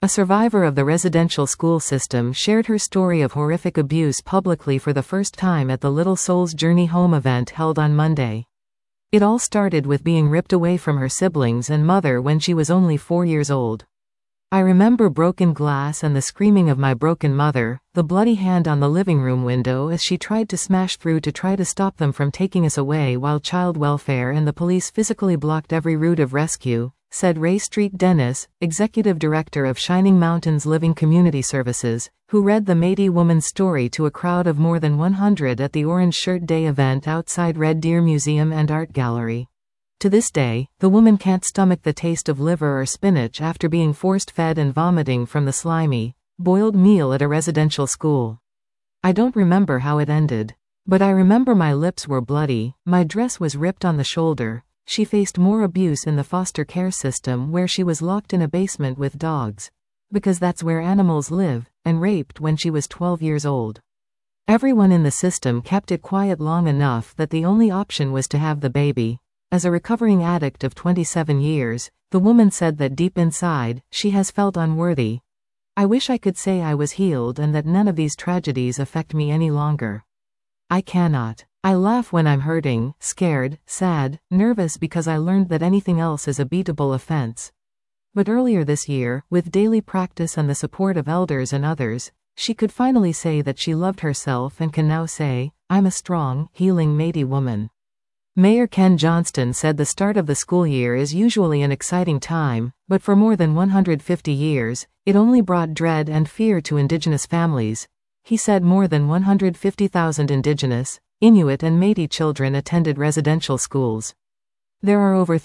A survivor of the residential school system shared her story of horrific abuse publicly for the first time at the Little Souls Journey Home event held on Monday. It all started with being ripped away from her siblings and mother when she was only 4 years old. I remember broken glass and the screaming of my broken mother, the bloody hand on the living room window as she tried to smash through to try to stop them from taking us away while child welfare and the police physically blocked every route of rescue, said Ray Street Dennis, executive director of Shining Mountains Living Community Services, who read the Métis woman's story to a crowd of more than 100 at the Orange Shirt Day event outside Red Deer Museum and Art Gallery. To this day, the woman can't stomach the taste of liver or spinach after being force-fed and vomiting from the slimy, boiled meal at a residential school. I don't remember how it ended. But I remember my lips were bloody, my dress was ripped on the shoulder. She faced more abuse in the foster care system where she was locked in a basement with dogs. Because that's where animals live, and raped when she was 12 years old. Everyone in the system kept it quiet long enough that the only option was to have the baby. As a recovering addict of 27 years, the woman said that deep inside, she has felt unworthy. I wish I could say I was healed and that none of these tragedies affect me any longer. I cannot. I laugh when I'm hurting, scared, sad, nervous because I learned that anything else is a beatable offense. But earlier this year, with daily practice and the support of elders and others, she could finally say that she loved herself and can now say, I'm a strong, healing Métis woman. Mayor Ken Johnston said the start of the school year is usually an exciting time, but for more than 150 years, it only brought dread and fear to Indigenous families. He said more than 150,000 Indigenous, Inuit and Métis children attended residential schools. There are over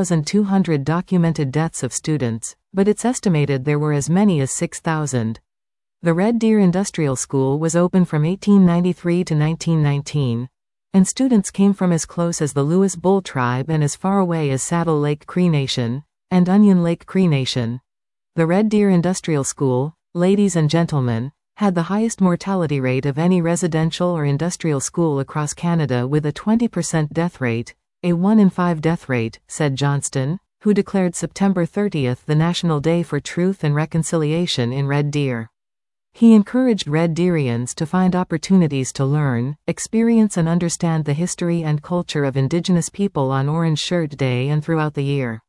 3,200 documented deaths of students, but it's estimated there were as many as 6,000. The Red Deer Industrial School was open from 1893 to 1919. And students came from as close as the Lewis Bull Tribe and as far away as Saddle Lake Cree Nation, and Onion Lake Cree Nation. The Red Deer Industrial School, ladies and gentlemen, had the highest mortality rate of any residential or industrial school across Canada with a 20% death rate, a 1 in 5 death rate, said Johnston, who declared September 30th the National Day for Truth and Reconciliation in Red Deer. He encouraged Red Deerians to find opportunities to learn, experience and understand the history and culture of Indigenous people on Orange Shirt Day and throughout the year.